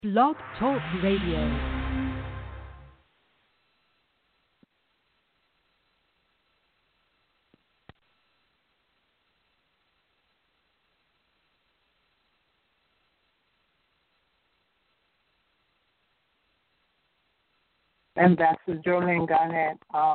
Blog Talk Radio. Ambassador Jolene Garnett,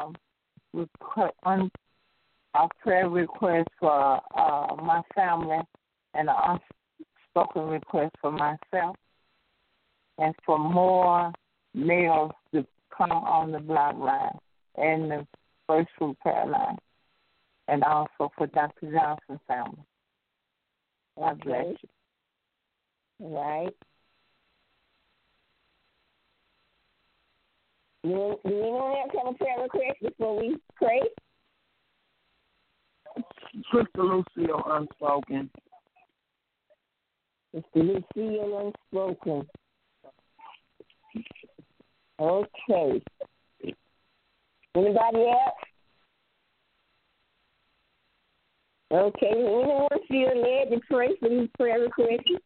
on our prayer request for my family and an unspoken request for myself and for more males to come on the bloodline and the first fruit prayer line, and also for Dr. Johnson's family. God bless you. All right. Do anyone else have a prayer request before we pray? Sister Lucille Unspoken. Sister Lucille Unspoken. Okay. Anybody else? Okay. Anyone feel led to pray for these prayer requests?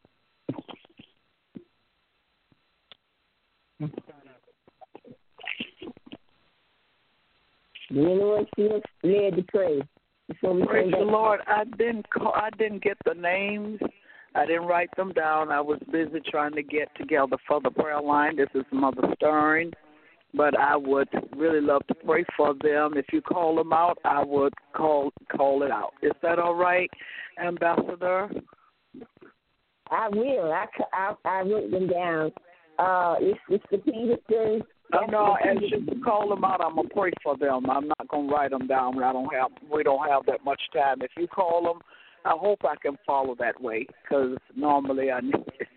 Do anyone feel led to pray? Praise the Lord. I didn't get the names. I didn't write them down. I was busy trying to get together for the prayer line. This is Mother Stern. But I would really love to pray for them. If you call them out, I would call it out. Is that all right, Ambassador? I will. I wrote them down. It's the Peterson. No, as you call them out, I'm gonna pray for them. I'm not gonna write them down. We don't have that much time. If you call them, I hope I can follow that way, because normally I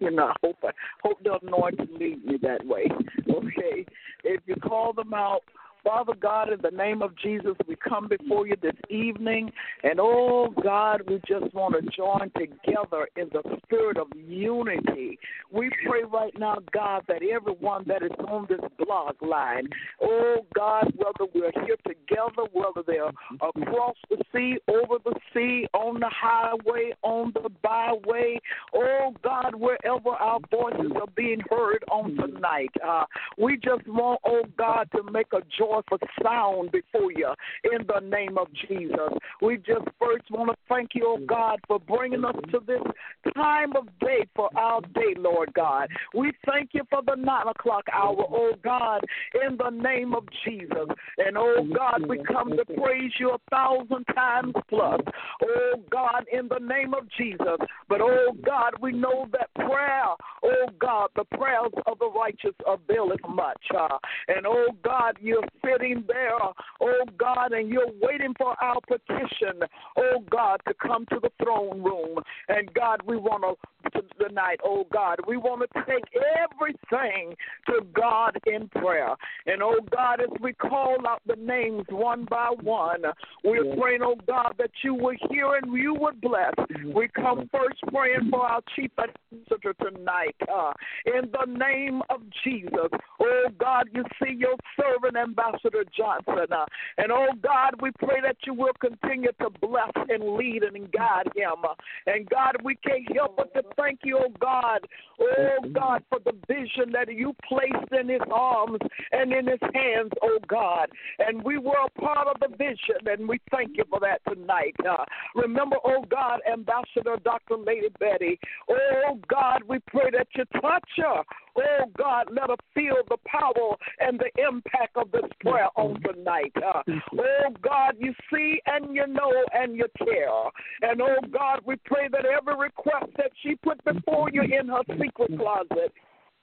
hope the anointing lead me that way. Okay, if you call them out. Father God, in the name of Jesus, we come before you this evening, and oh God, we just want to join together in the spirit of unity. We pray right now, God, that everyone that is on this blog line, oh God, whether we're here together, whether they're across the sea, over the sea, on the highway, on the byway, oh God, wherever our voices are being heard on tonight, we just want, oh God, to make a joyful sound before you in the name of Jesus. We just first want to thank you, oh God, for bringing us to this time of day for our day, Lord God. We thank you for the 9 o'clock hour, oh God, in the name of Jesus. And oh God, we come to praise you 1,000 times plus, oh God, in the name of Jesus. But oh God, we know that prayer, oh God, the prayers of the righteous availeth much. And oh God, you're sitting there, oh God, and you're waiting for our petition, oh God, to come to the throne room. And God, we want to tonight, oh God, we want to take everything to God in prayer. And oh God, as we call out the names one by one, we're praying, oh God, that you would hear and you would bless. We come first praying for our chief administrator tonight, in the name of Jesus. Oh God, you see your servant Ambassador Johnson, and oh God, we pray that you will continue to bless and lead and guide him. And God, we can't help but to thank you, oh God, for the vision that you placed in his arms and in his hands, oh God. And we were a part of the vision, and we thank you for that tonight. Remember, oh God, Ambassador Dr. Lady Betty, oh God, we pray that you touch her. Oh, God, let her feel the power and the impact of this prayer on tonight. Oh, God, you see and you know and you care. And, oh, God, we pray that every request that she put before you in her secret closet,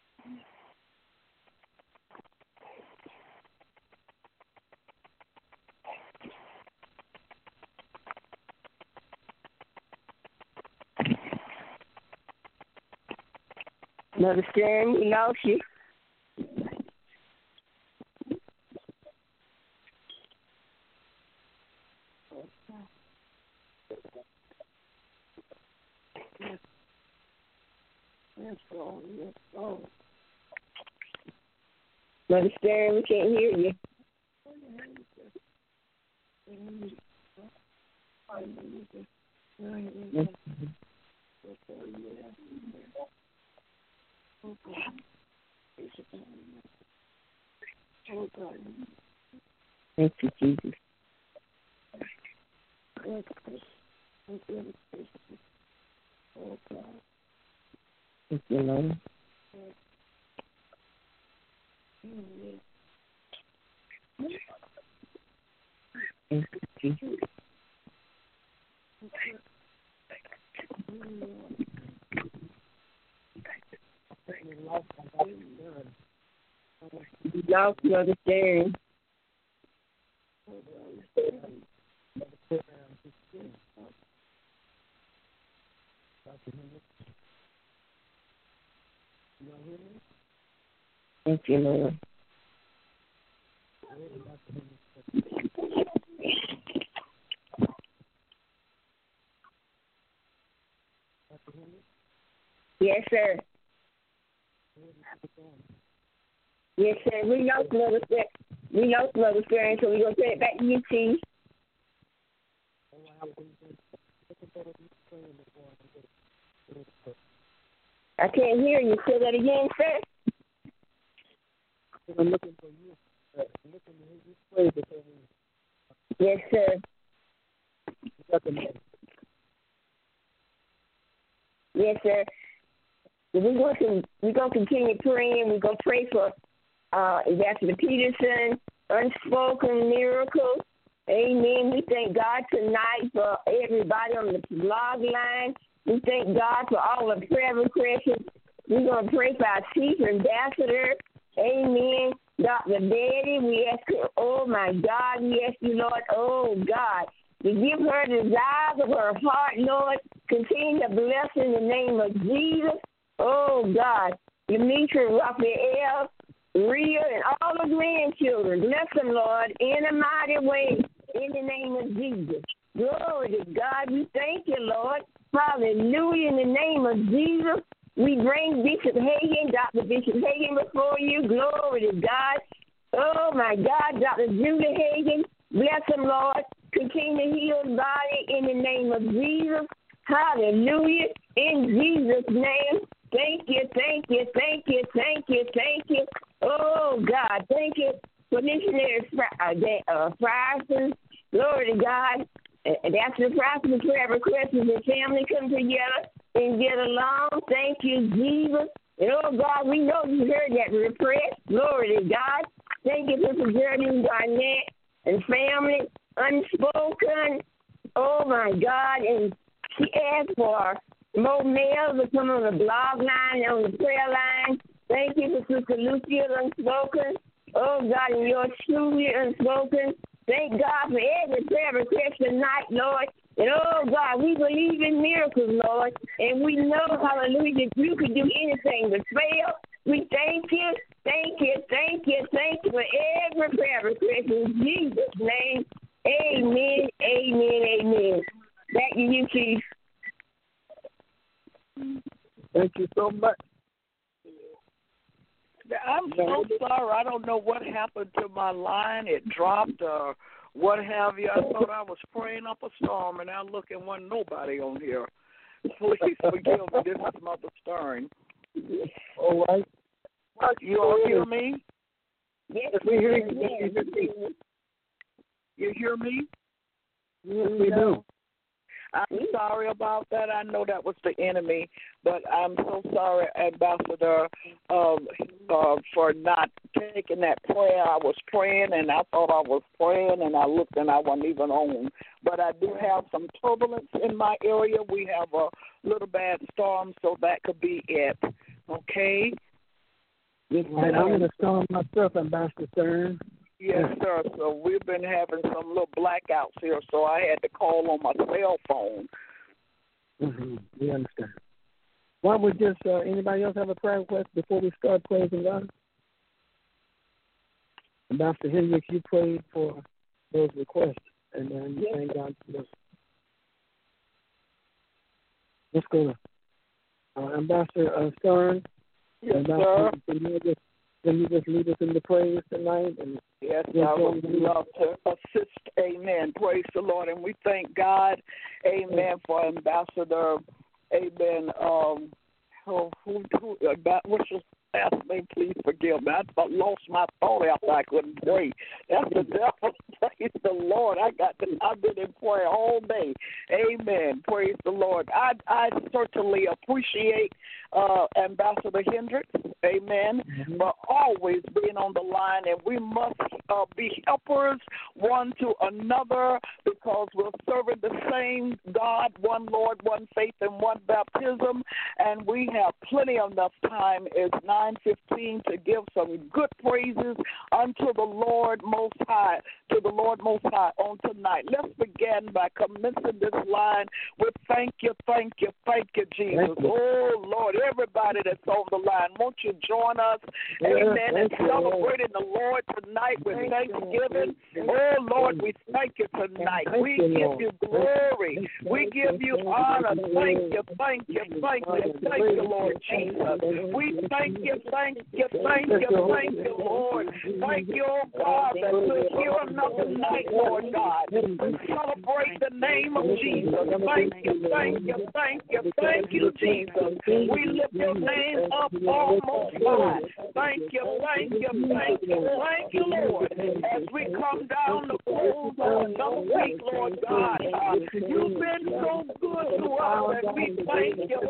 Mother Stern, you know, she. Mother Stern, we can't hear you. Thank you, Jesus. Thank you, Lord. Thank you, Jesus. You lost the understanding. Thank you, Lord. Yes, sir. Yes, sir. We know some other stuff. We know some other story, so we're going to turn it back to you, Chief. I can't hear you. Say that again, sir. I'm looking for you. I'm looking to hear you pray before we. Yes, sir. Yes, sir. We're going to continue praying. We're going to pray for Ambassador Peterson, unspoken miracles. Amen. We thank God tonight for everybody on the blog line. We thank God for all the prayer requests. We're going to pray for our chief ambassador. Amen. Dr. Betty, we ask you, oh, my God, we ask you, Lord, oh, God, to give her the desires of her heart, Lord. Continue to bless in the name of Jesus. Oh, God, Demetra, Raphael, Rhea, and all the grandchildren. Bless them, Lord, in a mighty way, in the name of Jesus. Glory to God. We thank you, Lord. Hallelujah. In the name of Jesus, we bring Bishop Hagan, Dr. Bishop Hagan, before you. Glory to God. Oh, my God, Dr. Judah Hagan. Bless him, Lord. Continue to heal his body in the name of Jesus. Hallelujah. In Jesus' name. Thank you, thank you, thank you, thank you, thank you. Oh, God, thank you for missionary Frierson. Glory to God. That's the Frierson prayer request as the family come together and get along. Thank you, Jesus. And, oh, God, we know you heard that request. Glory to God. Thank you for Geraldine Garnett and family, unspoken. Oh, my God. And she asked for more males to come on the blog line, on the prayer line. Thank you for Sister Lucia, unspoken. Oh, God, and yours truly, unspoken. Thank God for every prayer request tonight, Lord. And, oh, God, we believe in miracles, Lord. And we know, hallelujah, that you can do anything but fail. We thank you, thank you, thank you, thank you for every prayer request in Jesus' name. Amen, amen, amen. Back to you, Chief. Thank you so much. I'm so sorry. I don't know what happened to my line. It dropped or what have you. I thought I was praying up a storm, and I look and wasn't nobody on here. Please forgive me. This is Mother Stern. All right. You all hear me? Yes, we hear you. You hear me? Yes, we do. I'm sorry about that. I know that was the enemy, but I'm so sorry, Ambassador, for not taking that prayer. I was praying, and I thought I was praying, and I looked, and I wasn't even on. But I do have some turbulence in my area. We have a little bad storm, so that could be it. Okay? Yes, right. I'm in a storm myself, Ambassador Stern. Yes, sir. So we've been having some little blackouts here, so I had to call on my cell phone. Mm-hmm. We understand. Why would just anybody else have a prayer request before we start praising God? Ambassador Hendricks, you prayed for those requests, and then you thank God for this. Let's go to Ambassador Stern. Yes, Ambassador, sir. Can you just lead us in the praise tonight? And yes, I would love to assist. Amen. Praise the Lord. And we thank God, amen, for Ambassador, amen, what's your last name, please forgive me. I lost my thought after I couldn't pray. That's the devil. Praise the Lord. I've been in prayer all day. Amen. Praise the Lord. I certainly appreciate Ambassador Hendricks. Amen. Mm-hmm. For always being on the line, and we must be helpers one to another because we're serving the same God, one Lord, one faith, and one baptism. And we have plenty of enough time. It's 9:15 to give some good praises unto the Lord Most High, on tonight. Let's begin by commencing this line with thank you, Jesus. Thank you. Oh, Lord, everybody that's on the line, won't you join us, amen, and celebrating the Lord tonight with Thanksgiving. Oh, Lord, we thank you tonight. We give you glory. We give you honor. Thank you, Lord Jesus. We thank you, Lord. Thank you, oh God, that we're here another night, Lord God. We celebrate the name of Jesus. Thank you, Jesus. We lift your name up almost high. Thank you, Lord. As we come down the close of another week, Lord God, you've been so good to us, and we thank you,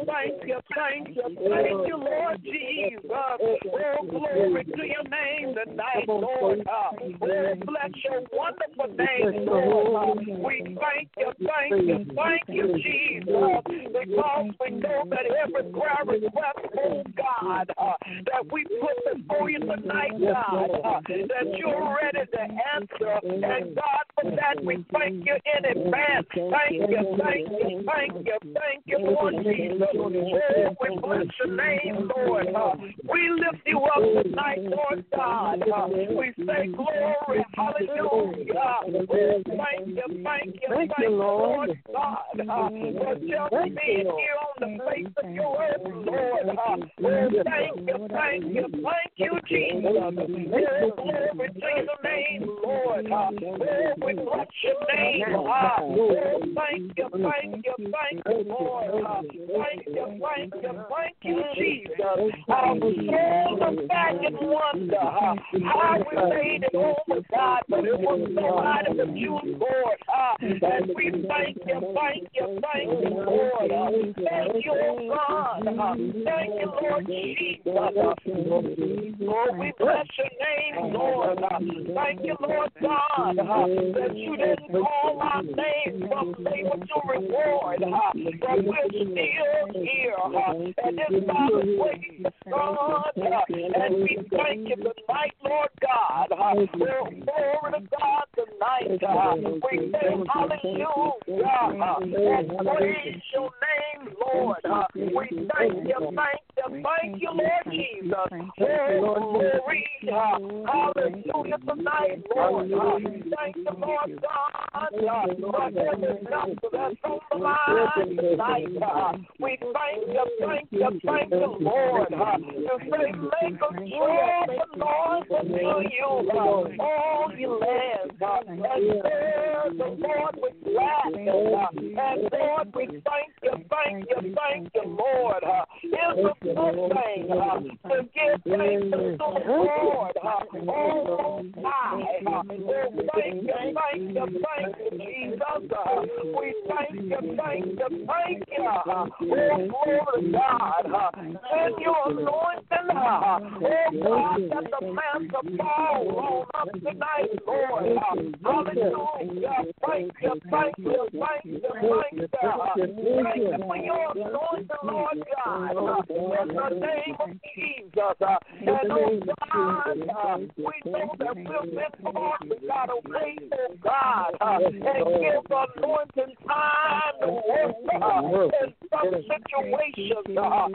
Lord Jesus. Oh, glory to your name tonight, Lord. Oh, bless your wonderful name, Lord. We thank you, Jesus, because we know that every prayer request, oh God, that we put before you tonight, God, that you're ready to answer. And God, for that we thank you in advance. Thank you, Lord Jesus. Oh, we bless your name, Lord. We lift you up tonight, Lord God. We say glory, hallelujah. Oh, thank you, Lord God, for just being here on the face of your earth, Lord. Oh, thank you, Jesus. Oh, glory to your name, Lord. Oh, we bless your name. Oh, thank you, Lord. Thank you, Jesus. Our souls are back in wonder how we made it over, God, but it was nobody but you, Lord. And we thank you, Lord. Thank you, oh God. Thank you, Lord Jesus. Lord, we bless your name, Lord. Thank you, Lord God, that you didn't call our name from favor to reward, but we're still here. And it's by the grace of God. And we thank you tonight, Lord God. Glory to God tonight. We say hallelujah and praise your name, Lord. We thank you, Lord Jesus. Oh, glory, hallelujah tonight, Lord. Thank you, Lord God, for every doctor that's on the line tonight. We thank you, Lord. You say, make a joyful noise unto you, all you lands, and serve the Lord with gladness. And Lord, we thank you, Lord. It's a good thing to give thanks to the Lord. Oh, high. Thank you, Jesus. We thank you. Oh, glory to God. And your anointing, oh, God, that the master fall on us tonight, Lord. Hallelujah. Thank you. Thank you for your anointing, Lord God. In the name of Jesus. And oh, God, we know that we've been taught we got to wait, oh God, and give anointing time to work in some situations. God,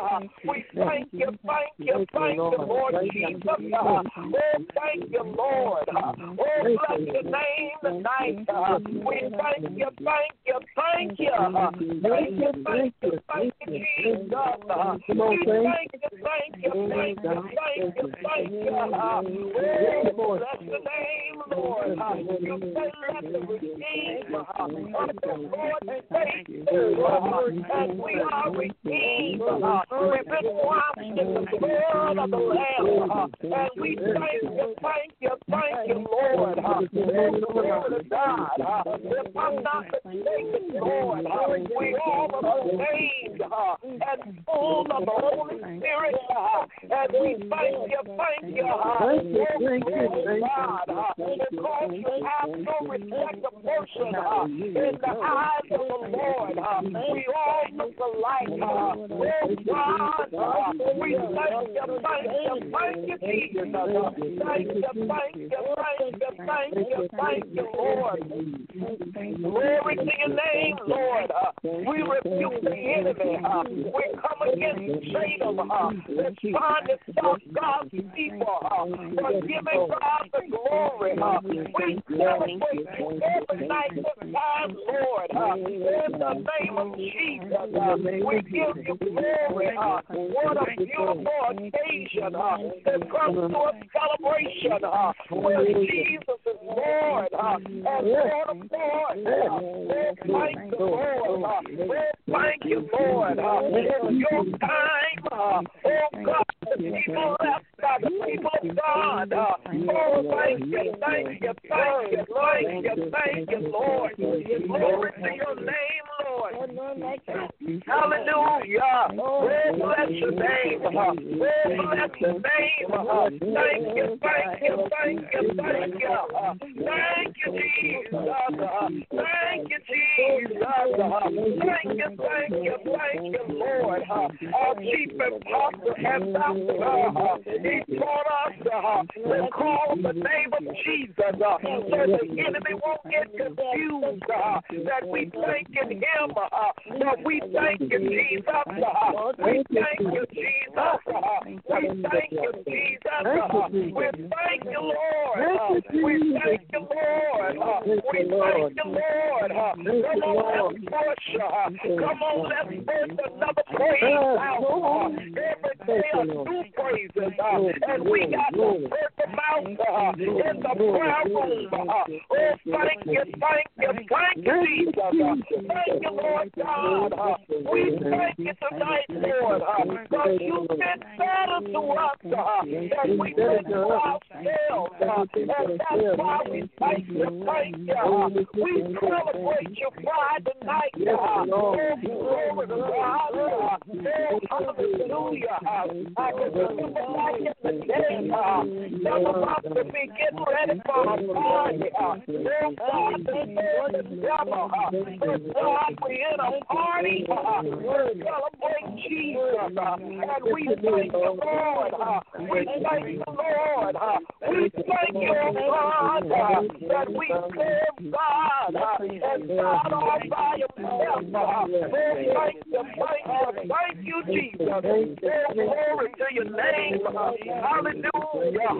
we thank you, Lord Jesus. Oh, thank you, Lord. Lord. Oh, bless your name tonight. We thank you, thank you, thank you. Thank you, thank you, thank you, Jesus. We thank you, thank you, thank you, thank you, thank you. Oh, bless your name, Lord. You say let the redeemed of the Lord say so. And we are redeemed. We've been washed in the blood of the Lamb. And we thank you, Lord. Glory to God. If I'm not mistaken, Lord, we all are saved and full of the Holy Spirit. And we thank you, God. Because you have no respect of person in the eyes of the Lord. We all look alike. Oh, God, we thank you, Jesus. Thank you, Lord. Glory to your name, Lord. We rebuke the enemy. We come against Satan that's trying to stop God's people from giving God the glory. We celebrate you every night this time, Lord. In the name of Jesus, we give you glory. What a beautiful occasion that comes to a celebration where Jesus is Lord and Lord of Lords. Thank you, Lord. Thank you, Lord. In your time, oh God, the people left by the people of God. Oh, thank you, Lord. Glory to your name, Lord. Hallelujah. Oh, bless your name. Oh, bless your name. Thank you, thank you, Jesus. Thank you, Lord. Our chief apostle and doctor, he taught us to call the name of Jesus so the enemy won't get confused that we thank in him, but we thank you, Jesus. We thank you, Jesus. We thank you, Jesus. We thank you, Lord. We thank you, Lord. We thank you, Lord. Come on, let's push. Come on, let's push another praise out. Every day a new praises. And we got to put them out in the prayer room. Oh, thank you, Jesus. Thank you, Lord God. We thank you tonight, Lord, because you've been better to us than we've been to ourselves. And that's why we thank you. We celebrate your pride tonight. Oh, glory to God. Oh, hallelujah. I can remember back in the day, never about to be getting ready for a party. Oh, God, the devil. But God, we're in a party. We're celebrating Jesus. And we thank the Lord. We thank the Lord. We thank you, God, that we serve God and God all by himself. Thank you, Jesus. Oh, glory to your name. Hallelujah.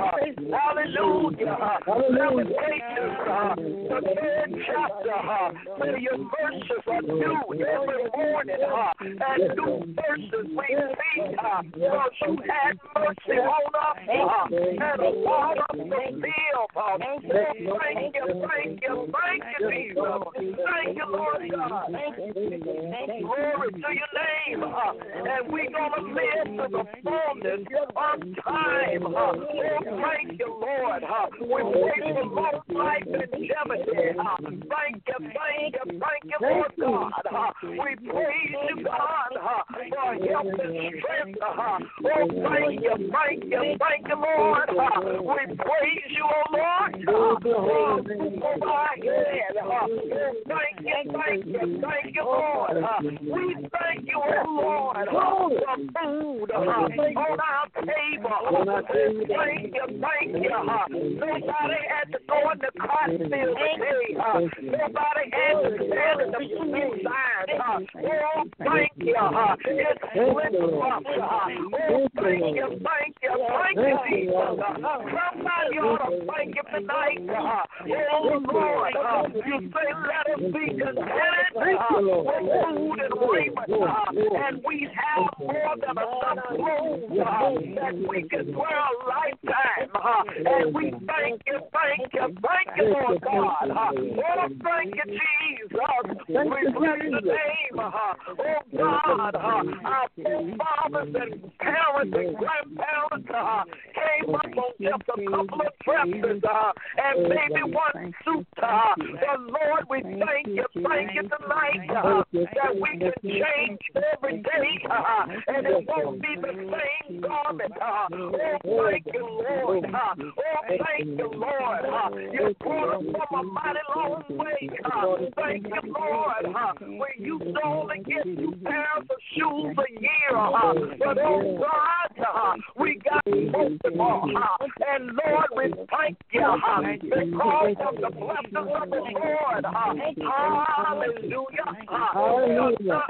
Lamentations, the third chapter, where your verses are new every morning, and new verses we see, because you had mercy on us, and allowed us to live. Thank you, Jesus. Thank you, Lord God. Glory to your name. And we're going to live to the fullness of time. Oh, thank you, Lord. We pray for long life and longevity. Thank you, Lord God. We praise you, God, for help and strength. Oh, thank you, Lord. We praise you, oh Lord. For my head. Thank you, Lord. We thank you, oh Lord, for food on our table. Thank you, thank you. Nobody had to go in the cotton field today. Nobody had to stand in the food line. Oh, thank you. It's split up. Oh, thank you, Jesus. Somebody ought to thank you tonight. Oh, Lord, you say let us be contented with food and raiment, and we have more than enough clothes that we can wear a lifetime. And we thank you, Lord God. Oh, thank you, Jesus. We bless the name. Oh, God, our forefathers and parents and grandparents came up on just a couple of dresses and maybe one suit. But Lord, we thank you tonight that we can change every day and it won't be the same garment. Oh, thank you, Lord. Oh, thank you, Lord. You brought us from a mighty long way. Thank you, Lord. We used to only get 2 pairs of shoes a year. But oh, God, we got both more. And Lord, we thank you because of the blessings of the Lord. Hallelujah. Hallelujah.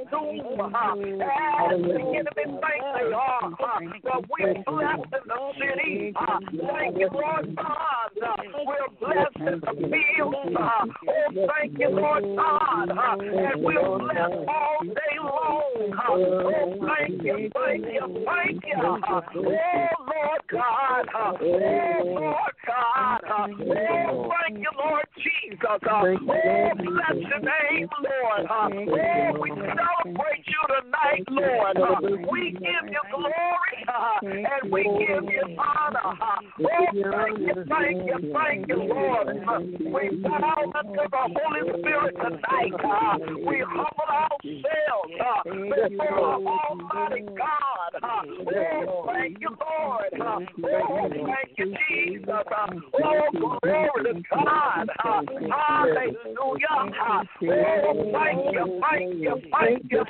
And the enemy thinks they are. But we're blessed in the city. Thank you, Lord God. We're blessed in the fields. Oh, thank you, Lord God. And we're blessed all day long. Oh, thank you. Oh, Lord God. Oh, Lord God. Oh, thank you, Lord Jesus. Oh, bless your name, Lord. Oh, we celebrate you tonight, Lord. We give you glory and we give you honor. Oh, thank you, Lord. We bow unto the Holy Spirit tonight. We humble ourselves before Almighty God. Oh, thank you, Lord. Oh, thank you, Jesus. Oh, glory to God. Hallelujah. Oh, thank you. Oh, thank you,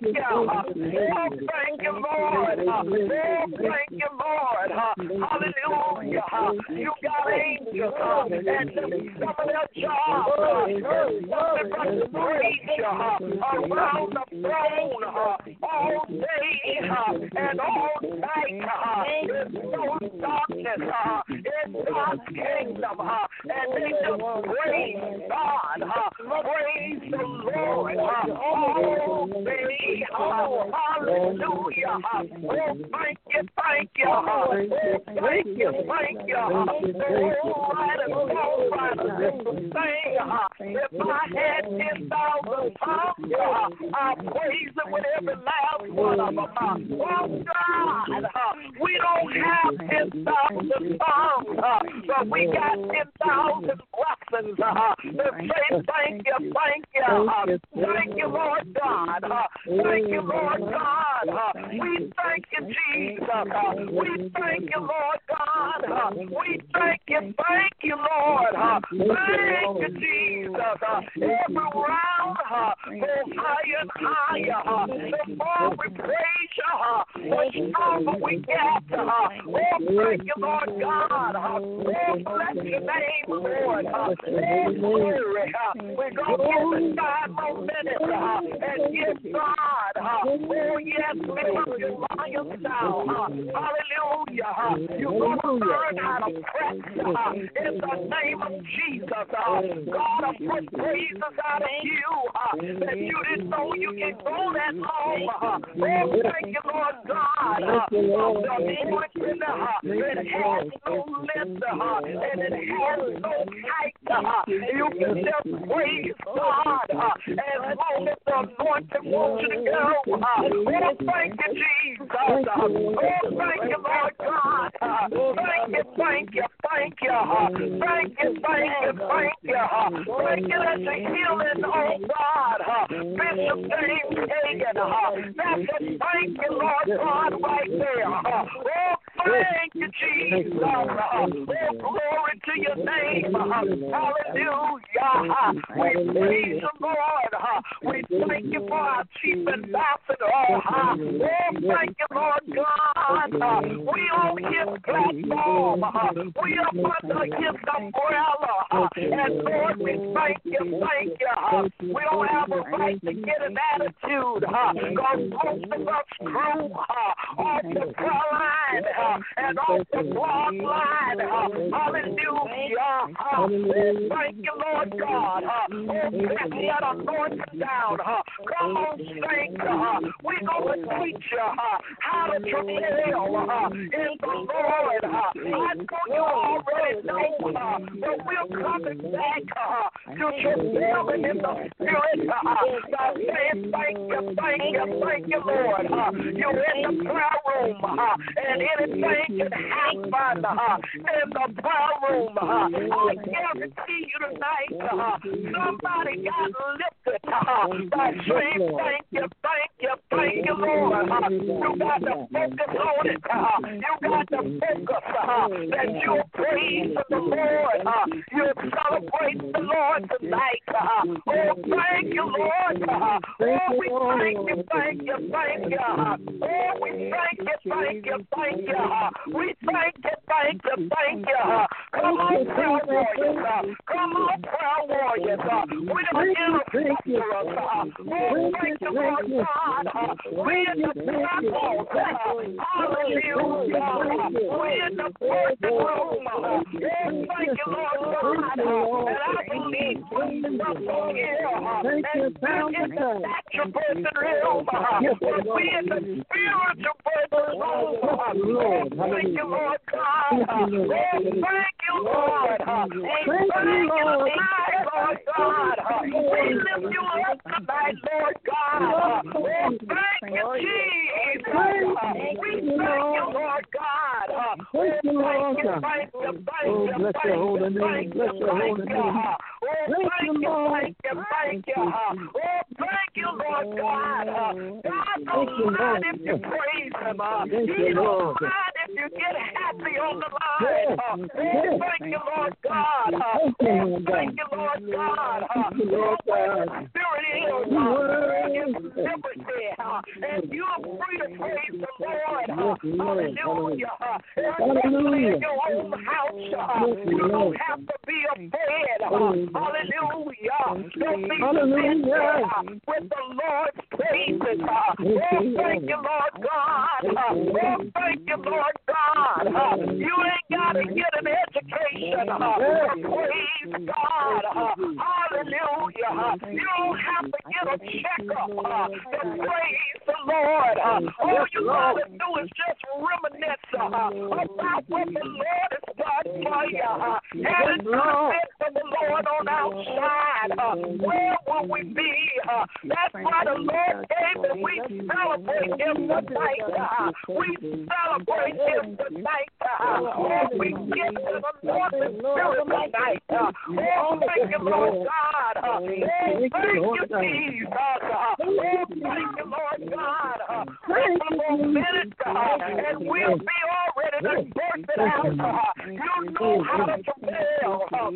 Lord. Oh, thank you, Lord. Hallelujah. You got angels and some of their jobs. Something to preach around the throne all day and all night. There's no darkness in God's kingdom. And they just praise God. Praise the Lord. All day. Hallelujah. Oh, thank you. Oh, thank you. Oh, writer, thing. If I had 10,000 tongues, I'll praise it with every last one of them. Oh, God, we don't have 10,000 tongues, but we got 10,000 blessings to say thank you. Thank you, Lord God. Thank you, Lord God. We thank you, Jesus. We thank you, Lord God. We thank you, Lord. Thank you, Jesus. Every round go higher and higher. The more we praise you, the stronger we get. Oh, thank you, Lord God. Oh, bless your name, Lord. Oh, glory. We're going to give it 5 more minutes and give God. Oh, yes, live up your lions now. Hallelujah. You're going to learn how to press in the name of Jesus. God, I put praises out of you that you didn't know you can go that long. Oh, thank you, Lord God. The anointing, it has no lift and it has no height. You can just praise God as long as the anointing wants you to go. Oh, thank you, Jesus. Oh, thank you, Lord God. Thank you. Thank you that you're healing, oh God. Bishop James Hagan. That's a thank you, Lord God, right there. Oh, thank you, Jesus. Oh, glory to your name. Hallelujah. We praise the Lord. We thank you for our chief ambassador. Oh, thank you, Lord God. God. We on His platform. We up under His umbrella. And Lord, we thank you. We don't have a right to get an attitude. Because most of us grew off the prayer line and off the blood line. Hallelujah. Thank you, Lord God. Let that anointing down. Come on, saints. We're going to teach you how to travail in the Lord. I know you already know, but we're coming back to travailing in the Spirit. By saying thank you, Lord. You're in the prayer room, and anything can happen in the prayer room. I guarantee you tonight, somebody got lifted by saying thank you, Lord. You got to focus on it. You got to focus that you're praising the Lord. You're celebrating the Lord tonight. Oh, thank you, Lord. Oh, we thank you. Oh, we thank you. We thank you. Come on, prayer warriors. We're going to intercessors. Oh, thank you, Lord God. We're in the platform. Hallelujah. We're in the first room. Oh, thank you, Lord God. And I believe Jesus on here. And we're in the natural person realm. We're in the spiritual person realm. Thank you, Lord God. Oh, thank you, Lord. Thank you, Lord God. We lift you up tonight, Lord God. Oh, thank you, Jesus. We thank you, Lord God. Thank you, Lord God. Oh, bless your holy name. Bless your holy name. Thank you. Oh, thank you, Lord God. God don't mind if you praise Him. He don't mind if you get happy on the line. Oh, thank you, Lord God. Oh, thank you, Lord God. Spirit is liberty, and you are free to praise the Lord. Hallelujah. Especially in your own house. You don't have to be afraid. Hallelujah. Don't be afraid with the Lord's praises. Oh, thank you, Lord God. Oh, thank you, Lord God. You ain't got to get an education to praise God. Hallelujah. You don't have to get a checkup to praise the Lord. All you got to do is just reminisce about what the Lord has done for you. And it's good for the Lord on our side. Where will we be? That's why the Lord came and we celebrate Him tonight. We celebrate Him tonight. Oh, we give Him the anointing Spirit tonight. Oh, thank you, Lord God. Oh, thank you, Jesus. Oh, thank you, Lord God. Just a more minute, and we'll be all ready to burst it out. You know how to travail. Oh,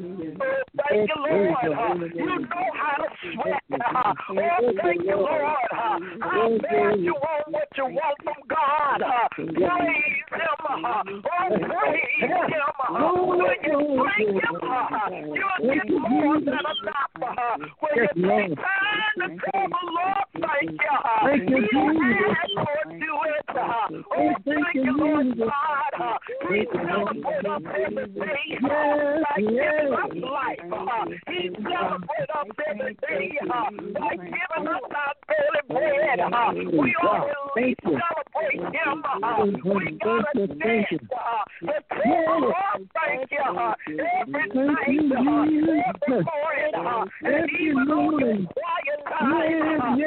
thank you, Lord. You know how to sweat. Oh, thank you, Lord. I bet you want what you want from God. Praise Him. Oh, praise Him. When you praise Him, you'll get more than enough. When you take time to call the Lord, thank you. Thank you, Jesus. Lord, do it. Oh, thank you, Lord God. We celebrate us every day. By giving us life. He celebrates us every day by giving us our daily bread. We always celebrate Him. We got a chance to tell the Lord thank you every night, every morning, and even on the quiet time.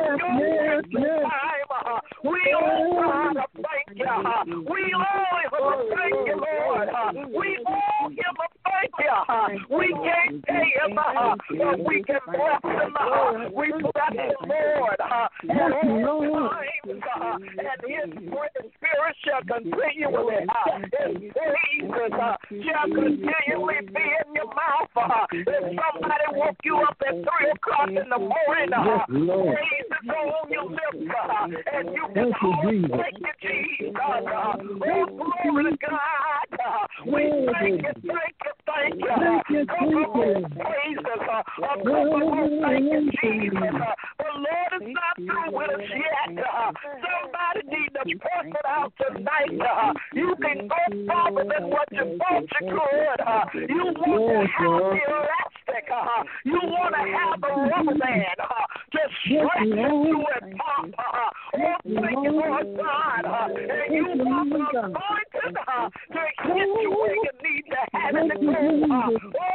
We all try to thank you. We owe Him a thank you, Lord. We owe Him a thank you. We can't pay Him, but we can bless Him. We bless the Lord at all times, and His Spirit shall continually, His praises shall continually be in your mouth. If somebody woke you up at 3 o'clock in the morning, praise is on your lips, and you can thank you, Jesus. Oh, glory to God. We thank you. Come on, praise us. Come on, thank you, Jesus. The Lord is not through with us yet. Somebody needs to press it out tonight. You can go farther than what you thought you could. You want to have the elastic. You want to have the rubber band. Just stretch into it, pop. Oh, thank you, Lord God. And you want the anointing to get you where you need to have it to go.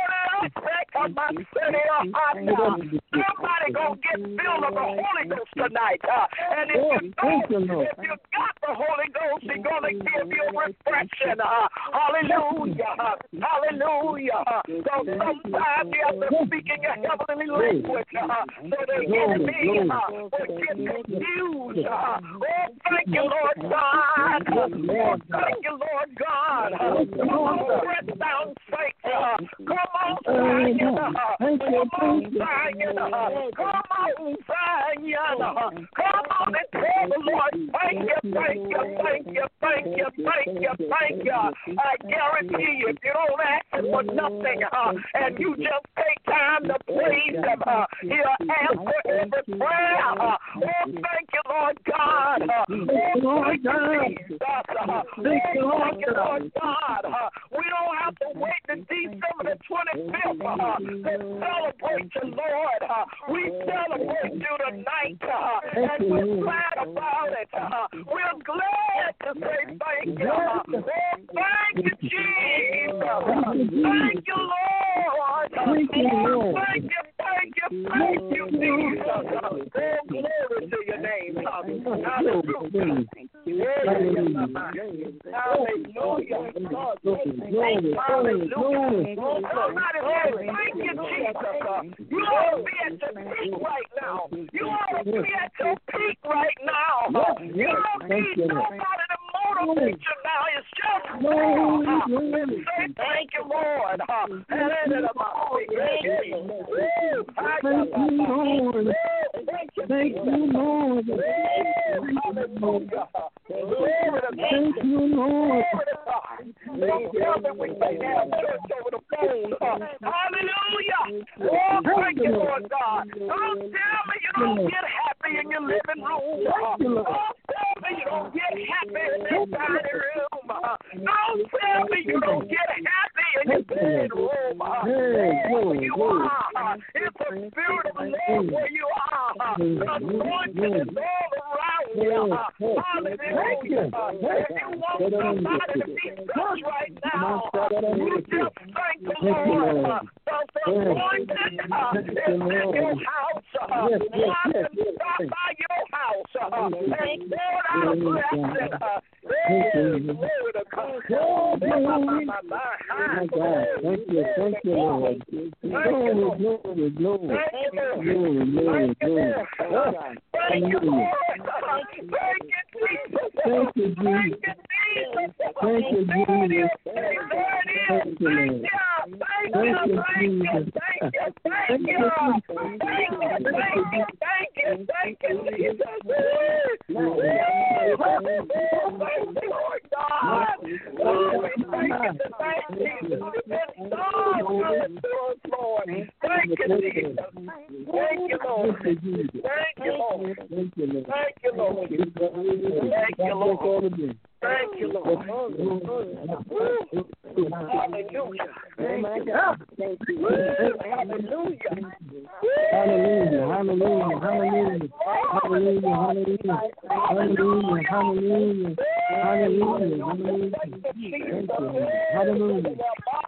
Somebody gonna get filled of the Holy Ghost tonight. And if you got the Holy Ghost, He's gonna give you refreshing. Hallelujah. Hallelujah. So sometimes you have to speak in your heavenly language. So the enemy will get confused. Oh, thank you, Lord God. Oh, thank you, Lord God. Come on, press down, saints. Come on, Zion. Come on, Zion. Come on, Zion. Come on and tell the Lord, thank you, thank you, thank you, thank you, thank you, thank you. I guarantee you, if you don't ask for nothing, and you just take time to praise Him, He'll answer every prayer. Oh, thank you, Lord God. Oh, thank you, Jesus. Thank you, Lord God. We don't have to wait to December the 25th to celebrate the Lord. We celebrate you tonight, and we're glad about it. We're glad to say thank you. Oh, thank you, Jesus. Thank you, Lord. Thank you, Jesus. Oh, glory to your name. Hallelujah. Hallelujah. Somebody say, thank you, Jesus. You ought to be at your peak right now. You ought to be at your peak right now. You don't need nobody to motivate you now. It's just say thank you, Lord. Thank you, Lord. Hallelujah. Thank you, Lord. Don't tell me we can have church over the phone. Hallelujah. Oh, thank you, Lord God. Don't tell me you don't get happy in your living room. Don't tell me you don't get happy in your dining room. Don't tell me you don't get happy in your bedroom. Where you are. It's a spirit of love where you are. The anointing is all around you. Hallelujah. If you want somebody to be touched right now, you just thank the Lord. The anointing is in your house. God can stop by your house and pour out a blessing. Glory to God. Thank you, Lord. Glory, glory. Thank you, Lord. Thank you, Lord. Thank you, Jesus. Thank you, Jesus. Thank you, Jesus. Thank you, Lord. Hallelujah. Hallelujah, hallelujah, hallelujah, hallelujah, hallelujah, hallelujah, hallelujah, hallelujah, hallelujah. Thank you, hallelujah.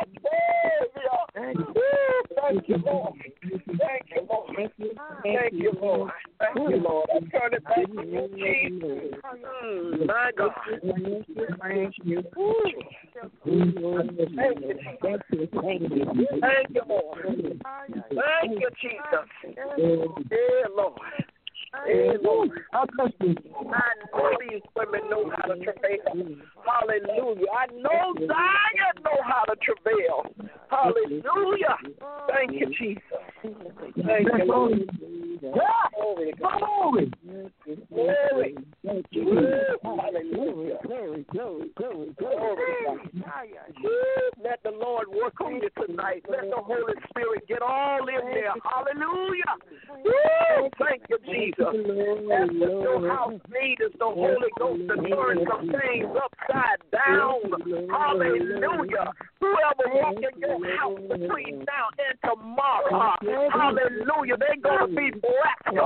Thank you, Lord. Thank you, Lord. Thank you, Lord. Thank you, Lord. I turn it back to you, Jesus. My God. Thank you. Thank you, Lord. Thank you, Jesus. Yeah, Lord. Hey, Lord. I know these women know how to travail. Hallelujah. I know Zion know how to travail. Hallelujah. Thank you, Jesus. Thank you, Lord. Glory. Glory. Glory. Hallelujah. Glory. Let the Lord work on you tonight. Let the Holy Spirit get all in there. Hallelujah. Woo. Thank you, Jesus. As your house leaders, the Holy Ghost to turn some things upside down. Hallelujah. Whoever walk in your house between now and tomorrow, hallelujah, they're going to be blessed.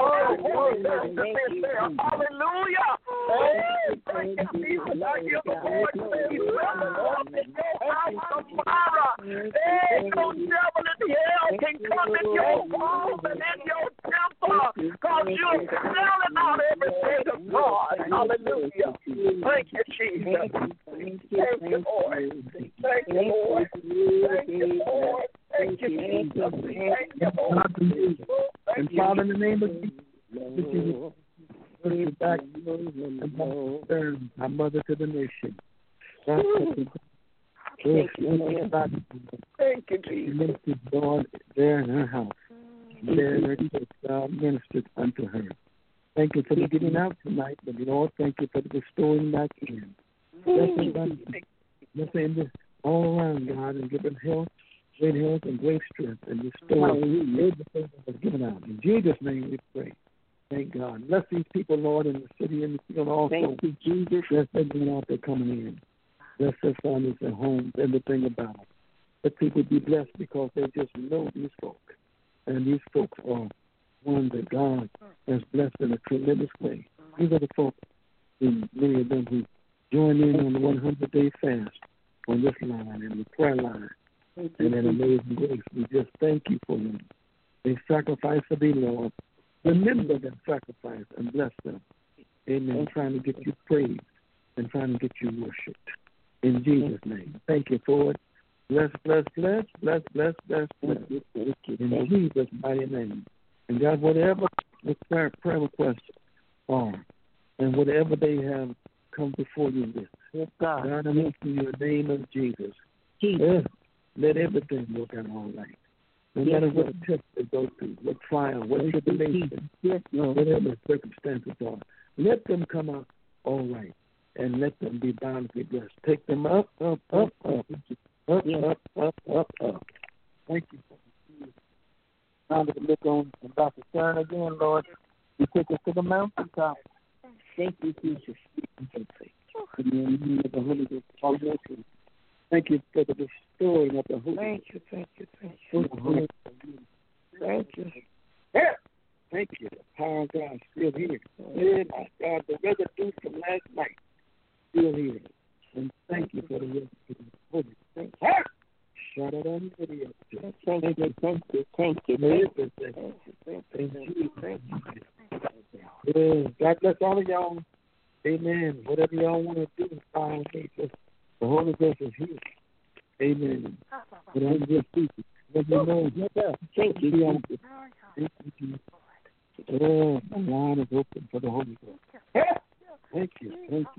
Hallelujah. Thank you, Jesus. I give the Lord praise. Walk in your house tomorrow. No devil in hell can come in your walls and in your temple because you're selling out everything of God. Hallelujah. Thank you, Jesus. Thank you, Lord. Thank you, Lord. Thank you, Lord. Thank you, Jesus. Thank you, Lord. And Father, in the name of Jesus, push you back and turn our mother to the nation. Thank you, Jesus. Minister God there in her house. There God ministered unto her. Thank you for the getting out tonight, but Lord, thank you for the restoring back in. Let's end this all around, God, and give them health, great health, and great strength, and restore everything that was given out. In Jesus' name we pray. Thank God. Bless these people, Lord, in the city and the field also. Thank you, Jesus. Bless everyone out there coming in. Bless their families, their homes, everything about them. Let people be blessed because they just know these folk. And these folks are one that God has blessed in a tremendous way. These are the folks, and many of them who join in on the 100-day fast on this line and the prayer line and an amazing grace. We just thank you for them. They sacrifice for thee, Lord. Remember that sacrifice and bless them. Amen. Trying to get you praised and trying to get you worshipped. In Jesus' name. Thank you for it. Bless. In Jesus' mighty name. And God, whatever the prayer requests are, and whatever they have come before you with, God, I'm asking you in the name of Jesus. Let everything work out all right. No matter what test they go through, what trial, what tribulation, whatever the circumstances are, let them come out all right. And let them be bountifully blessed. Take them up. Thank you. Now to look on Dr. Stern again, Lord. You take us to the mountaintop. Thank you, Jesus. Thank you for the restoring of the Holy. Thank you. Thank you. Thank you. The power of God is still here. Yeah, my God, the residue from last night still here. And thank you for the residue of the Holy. Thank you. Shout out on the video. Thank you. Yeah, God bless all of y'all. Amen. Whatever y'all want to do, find me. The Holy Ghost is here. Amen. But I'm just speaking. Let me know. Thank you. Oh, the line is open for the Holy Ghost. Thank you.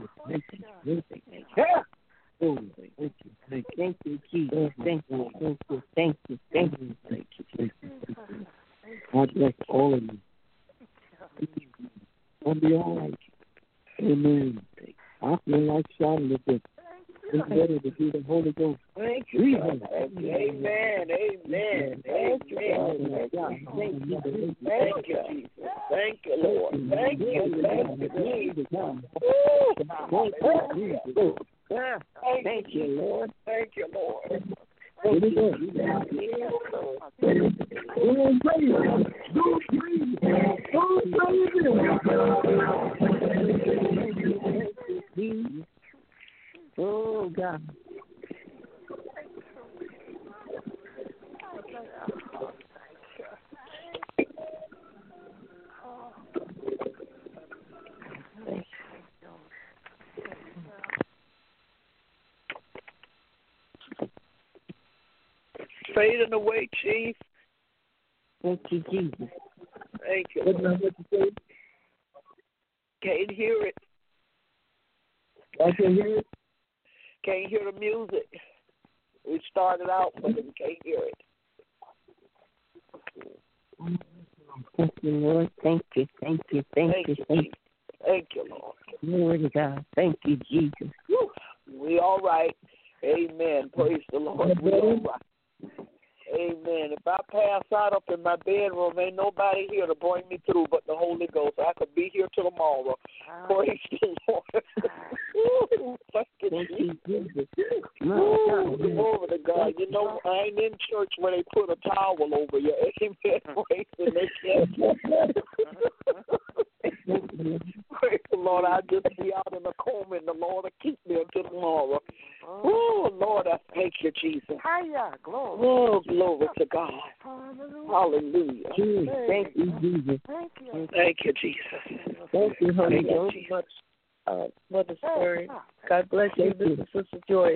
Thank you, Jesus. Thank you. God bless all of you. I'll be all right. Amen. I feel like shouting at this. It's better to be the Holy Ghost. Thank you. Amen. Thank you, Jesus. Thank you, Lord. Thank you, Jesus. Thank you, Lord. Thank you, Lord. Oh, God. Fading away, Chief. Thank you, Jesus. Thank you, Lord. Can't hear it. I can hear it. Can't hear the music. We started out, but we can't hear it. Thank you, Lord. Thank you. Thank you. Thank you. Thank you, Lord. Glory to God. Thank you, Jesus. Whew. We all right. Amen. Praise the Lord. We all right. Amen. If I pass out up in my bedroom, ain't nobody here to bring me through but the Holy Ghost. I could be here till tomorrow. Praise the Lord. Thank you, Jesus. Glory to God. You know, I ain't in church where they put a towel over you. Amen. Praise the Lord. Praise the Lord. I'll just be out in the coma and the Lord will keep me until tomorrow. Oh, Lord, I thank you, Jesus. Hiya, glory. Oh, glory to God. Hallelujah. Thank you, Jesus. Thank you. Thank you, Jesus. Thank you, Holy Ghost. Mother Spurry. God bless you. This is Sister Joyce.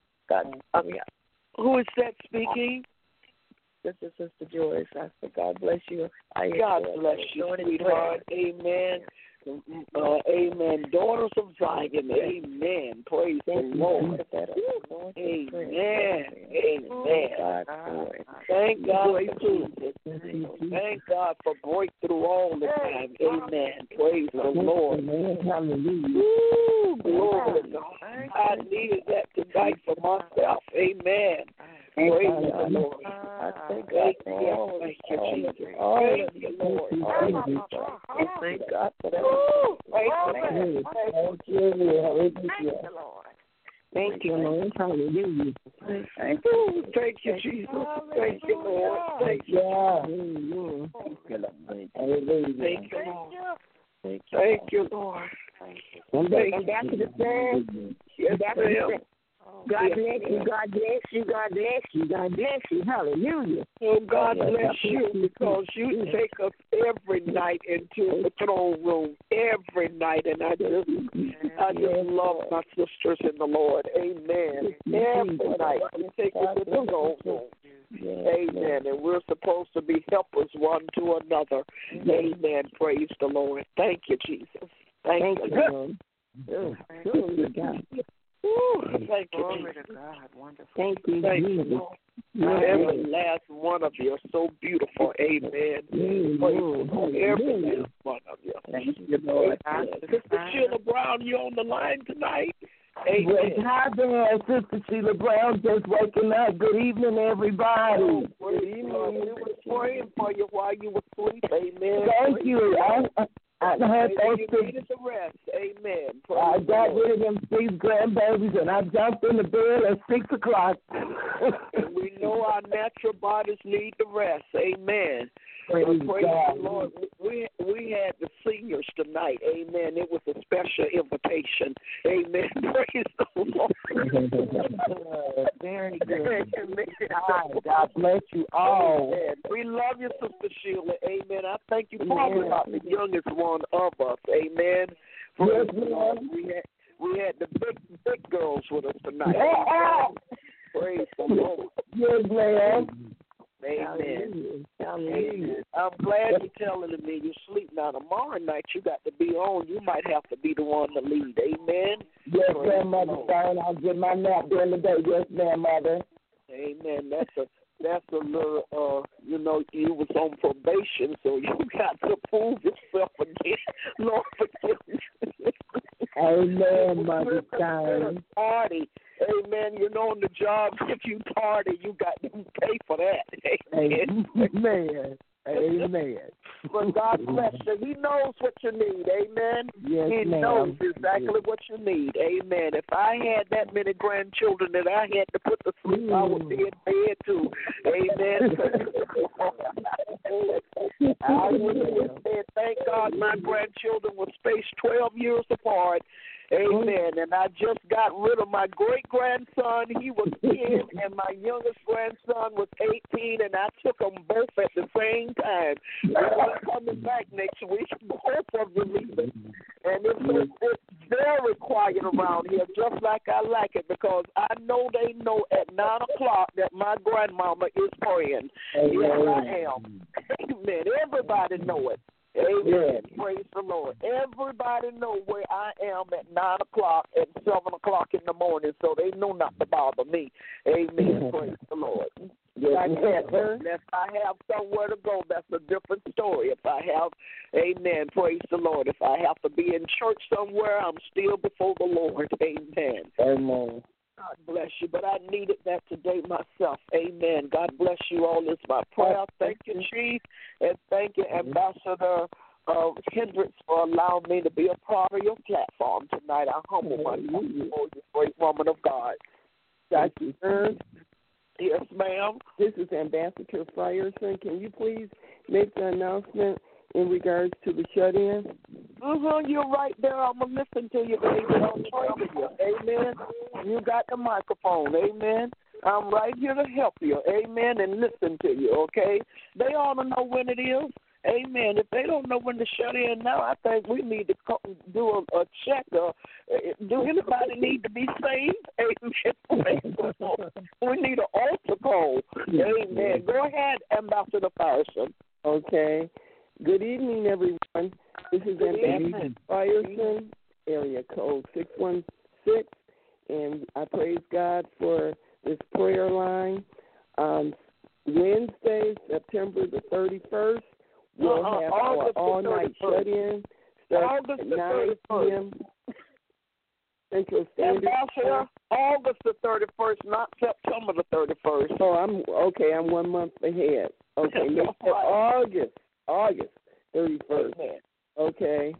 Who is that speaking? This is Sister Joyce. I said, God bless you. God bless you, sweetheart. Amen. Amen. Daughters of Zion. Amen. Praise the Lord. Amen. Amen. Thank God for Jesus. Thank God for breakthrough all the time. Amen. Praise the Lord. Hallelujah. Glory to God. I needed that tonight for myself. Amen. Praise the Lord. Thank God for Thank you, Jesus. Thank you, Lord. Thank God for that. Thank you, Lord. Thank you, Lord. Hallelujah. Thank you, Jesus. Thank you, Lord. Thank you. Thank you, Lord. Thank you, Lord. Ambassador Sam. Yes, ma'am. God bless you, God bless you, God bless you, God bless you. Hallelujah. Oh, God bless you because you take us every night into the throne room, every night, and I just love my sisters in the Lord. Amen. Every night you take us to the throne room. Amen. And we're supposed to be helpers one to another. Amen. Praise the Lord. Thank you, Jesus. Thank you, Lord. Thank you, Jesus. Thank you, Jesus. Every last one of you are so beautiful. Amen. Every last one of you. Thank you, Lord. Sister Sheila Brown, you on the line tonight? Amen. Hi there, Sister Sheila Brown, just waking up. Good evening, everybody. Good evening. We were praying for you while you were asleep. Amen. Thank you. I heard those you needed to rest. Amen. I got rid of them 6 grandbabies, and I jumped in the bed at 6 o'clock. And we know our natural bodies need to rest. Amen. Praise God. the Lord. We had the seniors tonight. Amen. It was a special invitation. Amen. Praise the Lord. Very good. God bless you all. Amen. We love you, Sister Sheila. Amen. I thank you probably about the youngest one of us. Amen. Yes, we had the big girls with us tonight. Praise the Lord. Yes, ma'am. Amen. Amen. I'm glad you're telling me you sleep now. Tomorrow night you got to be on. You might have to be the one to lead. Amen. Yes, ma'am, Mother Stone. I'll get my nap during the day. Yes, ma'am, Mother. Amen. That's a little, you was on probation, so you got to prove yourself again. Lord forgive me. Amen, Mother Stone. Party. Amen. On the job, if you party, you got to pay for that. Amen. Amen. But God bless you. He knows what you need. Amen. Yes, he knows exactly what you need. Amen. If I had that many grandchildren that I had to put to sleep, I would be in bed too. Amen. I would have said, thank God my grandchildren were spaced 12 years apart. Amen. And I just got rid of my great-grandson. He was 10, and my youngest grandson was 18, and I took them both at the same time. They're coming back next week. Both of them leaving. And it's very quiet around here, just like I like it, because I know they know at 9 o'clock that my grandmama is praying. Yes, I am. Amen. Everybody know it. Amen. Yes. Praise the Lord. Everybody know where I am at 9 o'clock and 7 o'clock in the morning, so they know not to bother me. Amen. Praise the Lord. Yes. If I have somewhere to go, that's a different story. If I have, amen, praise the Lord. If I have to be in church somewhere, I'm still before the Lord. Amen. Amen. God bless you, but I needed that today myself. Amen. God bless you all. It's my prayer. Thank you, Chief, and thank you, Ambassador Hendricks, for allowing me to be a part of your platform tonight. I humble myself before you, great woman of God. Dr. Ernst. Yes, ma'am. This is Ambassador Frierson. Can you please make the announcement in regards to the shut-in? You're right there. I'm going to listen to you, baby. I'll pray for you. Amen. You got the microphone. Amen. I'm right here to help you. Amen. And listen to you, okay? They ought to know when it is. Amen. If they don't know when to shut in now, I think we need to do a check. Do anybody need to be saved? Amen. We need an altar call. Amen. Go ahead, Ambassador Frierson. Okay. Good evening, everyone. This is Ambassador Frierson, area code 616, and I praise God for this prayer line. On Wednesday, September the 31st, we'll have our all-night shut-in, starting at 9 p.m. Central Standard Time. August the 31st, not September the 31st. Oh, I'm 1 month ahead. Okay, make it August 31st. Amen. Okay.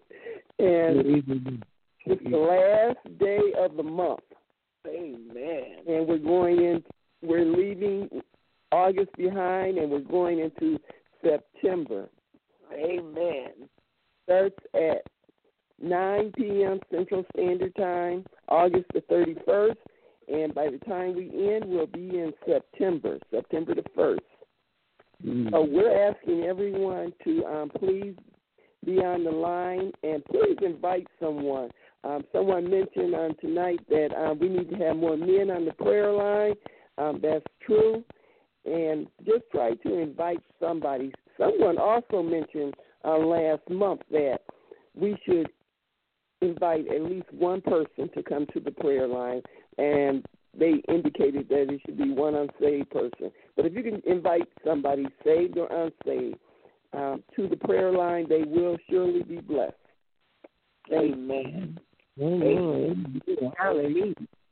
And it's the last day of the month. Amen. And we're leaving August behind, and we're going into September. Amen. Starts at 9 p.m. Central Standard Time, August the 31st, and by the time we end, we'll be in September the 1st. So we're asking everyone to please be on the line, and please invite someone. Someone mentioned tonight that we need to have more men on the prayer line. That's true. And just try to invite somebody. Someone also mentioned last month that we should invite at least one person to come to the prayer line, and they indicated that it should be one unsaved person. But if you can invite somebody, saved or unsaved, to the prayer line, they will surely be blessed. Amen. Amen. Hallelujah.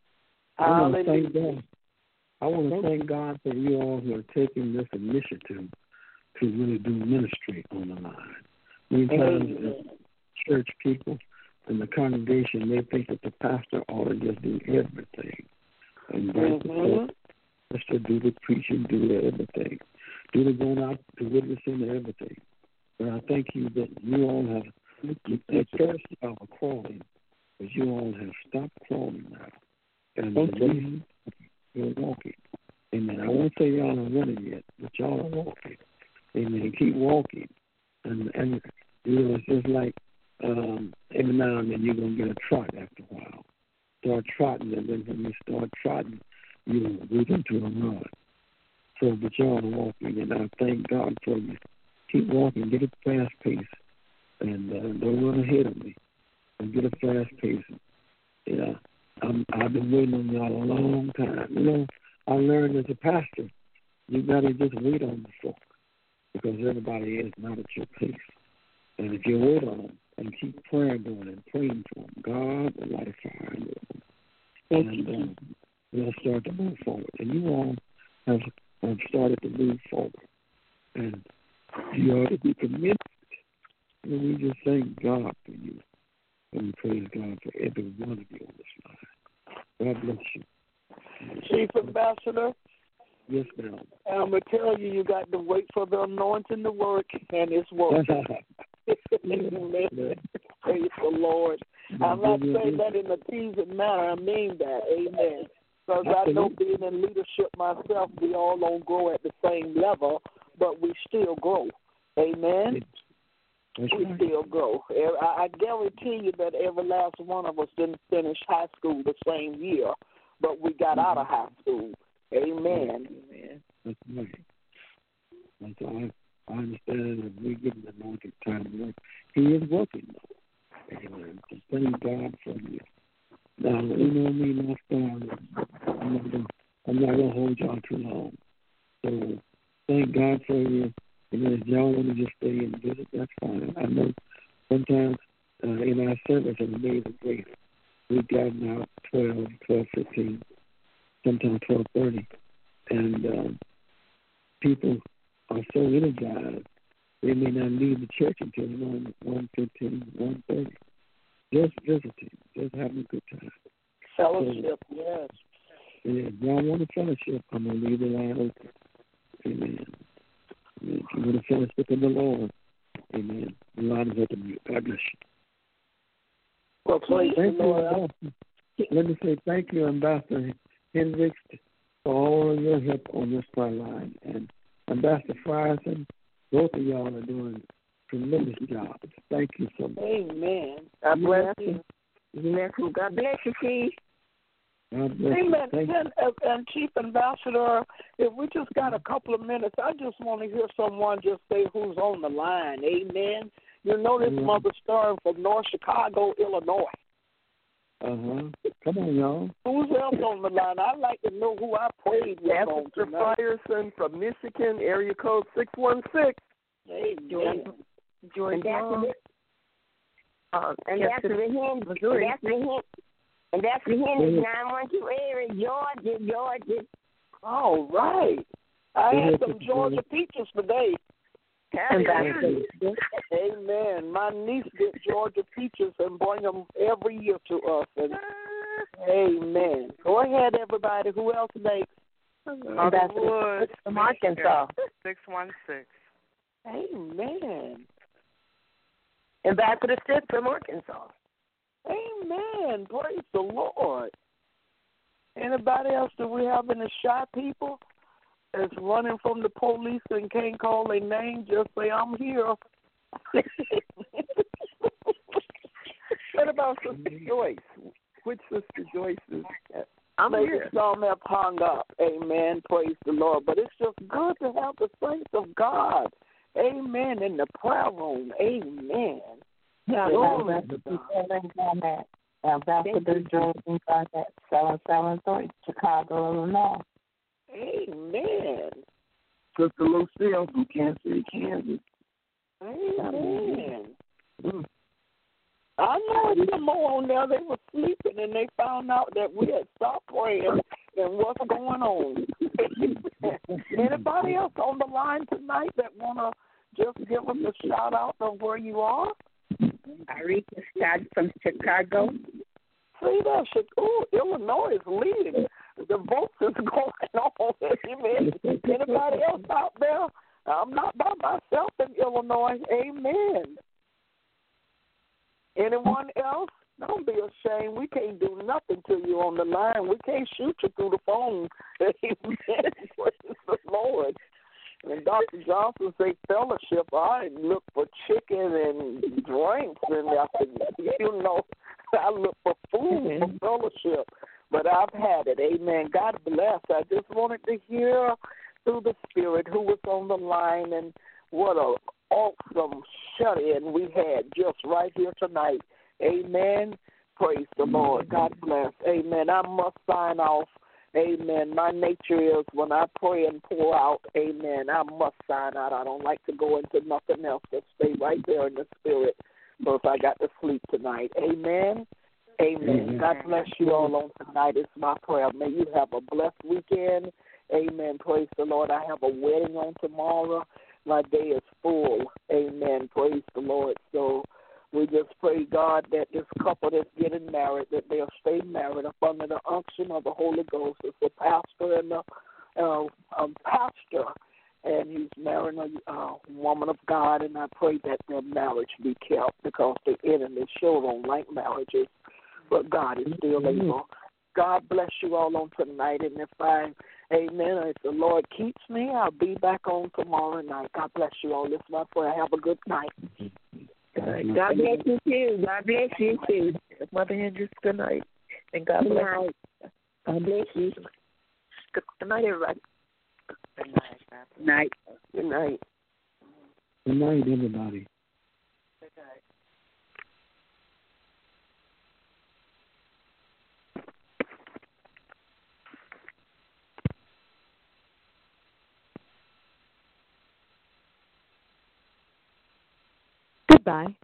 I want to thank God for you all who are taking this initiative to really do ministry on the line. Many times as church people and the congregation, they think that the pastor ought to just do everything. And just to do the preaching, do the everything. Do the going out, the witnessing, and everything. But I thank you that you all have, at first you were crawling, but you all have stopped crawling now. And you're walking. Amen. I won't say y'all are running yet, but y'all are walking. Amen. Keep walking. And you know, it's just like every now and then you're going to get a trot after a while. Start trotting, and then when you start trotting, you'll move into a run. So, but y'all are walking, and I thank God for you. Keep walking. Get a fast pace, and don't run ahead of me. And get a fast pace. Yeah. I've been waiting on y'all a long time. You know, I learned as a pastor, you got to just wait on the folk because everybody is not at your pace. And if you wait on them and keep praying going and praying for them, God will light a fire in them. And they'll start to move forward. And you all have started to move forward. And you ought to be committed. And we just thank God for you. And we praise God for every one of you on this line. God bless you. Chief Ambassador? Yes, ma'am. I'm going to tell you, you got to wait for the anointing to work, and it's working. Amen. Praise the Lord. I'm not saying that in a teasing manner. I mean that. Amen. Because I know being in leadership myself, we all don't grow at the same level, but we still grow. Amen. We still grow. I guarantee you that every last one of us didn't finish high school the same year, but we got out of high school. Amen. That's right. I understand that we're getting the anointed time to work. He is working, though. Amen. So thank God for you. Now, you know me, my family. I'm not gonna hold y'all too long. So thank God for you. And if y'all want to just stay and visit, that's fine. I know sometimes in our service at Amazing Grace, we've gotten out 12:15, sometimes 12:30, and people are so energized they may not leave the church until 1:15, 1:30. Just visiting, just having a good time. Fellowship, yes. And if y'all want a fellowship, I'm going to leave the line open. Amen. If you want to fellowship in the Lord, amen, the line is open to you. God bless you. Well, praise the Lord. Let me say thank you, Ambassador Hendricks, for all of your help on this prayer line. And Ambassador Frierson, both of y'all are doing tremendous jobs. Thank you so much. Amen. God bless you. God bless you, Chief. God bless Amen. you. And Chief Ambassador, if we just got a couple of minutes, I just want to hear someone just say who's on the line. Amen. You know this Mother Stern from North Chicago, Illinois. Come on, y'all. Who's else on the line? I'd like to know who I prayed with on Mr. Frierson from Michigan, area code 616. Hey, George. And that's the hint. And that's the hint is 912 area, Georgia. All right. I had some Georgia peaches today. Amen. My niece get Georgia peaches and bring them every year to us. And amen. Go ahead, everybody. Who else next? Woods from Arkansas. 616. Amen. Ambassador Sid from Arkansas. Amen. Praise the Lord. Anybody else? Do we have any shy people that's running from the police and can't call their name? Just say, I'm here. What about Sister Joyce? Which Sister Joyce is that? I'm here. Some have hung up. Amen. Praise the Lord. But it's just good to have the saints of God. Amen. In the prayer room. Amen. Ambassador Jordan Contact 773, Chicago, Illinois. Amen. Sister Lucille from Kansas City, Kansas. Amen. I know some more on there. They were sleeping and they found out that we had stopped praying and what's going on. Anybody else on the line tonight that want to just give us a shout out of where you are? Irene Scott from Chicago. See that? Illinois is leading. The votes is going on. Amen. Anybody else out there? I'm not by myself in Illinois. Amen. Anyone else? Don't be ashamed. We can't do nothing to you on the line. We can't shoot you through the phone. Amen. Praise the Lord. And Dr. Johnson say fellowship. I look for chicken and drinks, and I look for food for fellowship. But I've had it. Amen. God bless. I just wanted to hear through the Spirit who was on the line and what a awesome shut-in we had just right here tonight. Amen. Praise the Lord. God bless. Amen. I must sign off. Amen. My nature is when I pray and pour out, amen, I must sign out. I don't like to go into nothing else. Just stay right there in the Spirit. So if I got to sleep tonight, amen. Amen. God bless you all on tonight. It's my prayer. May you have a blessed weekend. Amen. Praise the Lord. I have a wedding on tomorrow. My day is full. Amen. Praise the Lord. So we just pray, God, that this couple that's getting married, that they'll stay married up under the unction of the Holy Ghost. It's a pastor and a pastor, and he's marrying a woman of God, and I pray that their marriage be kept because the enemy sure don't like marriages, but God is still able. God bless you all on tonight, and if the Lord keeps me, I'll be back on tomorrow night. God bless you all. This is my prayer. Have a good night. God bless you too. God bless you too. Mother Hendricks, good night. And God bless you. God bless you. Good night, everybody. Good night. Good night. Good night, everybody. Goodbye.